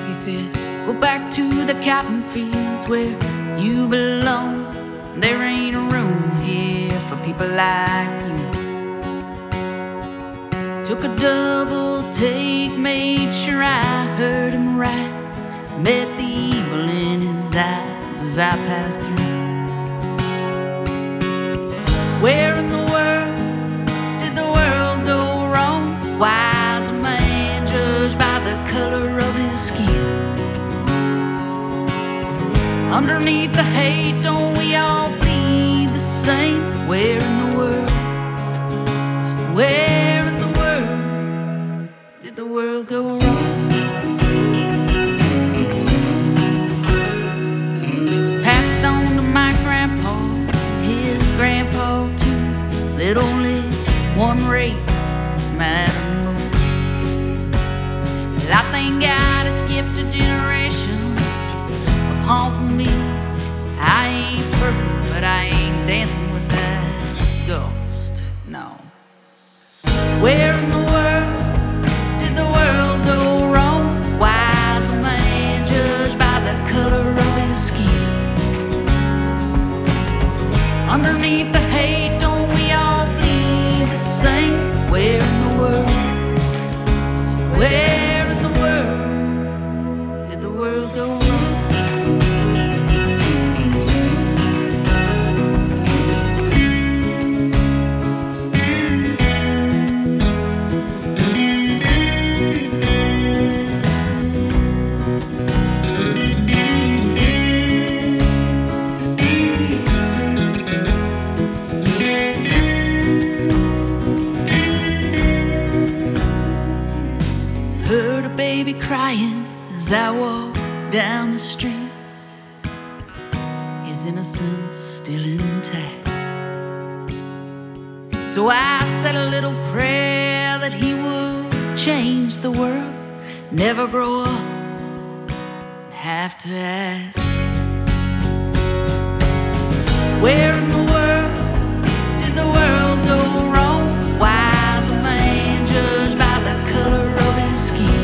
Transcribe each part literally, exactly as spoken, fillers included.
He said, go back to the cotton fields where you belong. There ain't room here for people like you. Took a double take, made sure I heard him right. Met the evil in his eyes as I passed through. Where in the world did the world go wrong? Why is a man judged by the color of his skin? Underneath the hate, don't we all bleed the same? Where in the world, where in the world did the world go wrong? It was passed on to my grandpa, his grandpa too, that only one race mattered most. Well, I thank God it's gifted a generation of haunting me. I ain't perfect, but I ain't dancing with that ghost, no. Where in the world did the world go wrong? Why is a man judged by the color of his skin? Underneath the hate, don't we all bleed the same? Where in the world, where in the world did the world go wrong? Heard a baby crying as I walked down the street, his innocence still intact. So I said a little prayer that he would change the world, never grow up and have to ask, where in the world did the world go wrong? Why is a man judged by the color of his skin?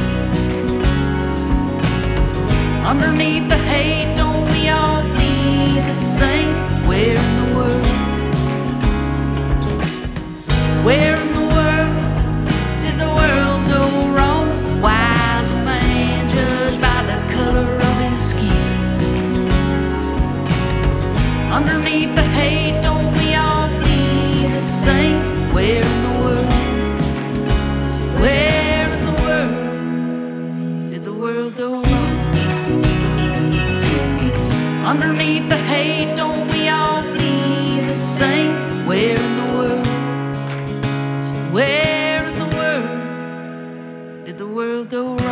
Underneath the hate, don't we all bleed the same? Where in the world, where in the world did the world go wrong? Why is a man judged by the color of his skin? Underneath the hate, don't we all bleed the same? Where in the world, where in the world did the world go wrong? Underneath the hate, don't we all bleed the same? Where in the world, where in the world did the world go wrong?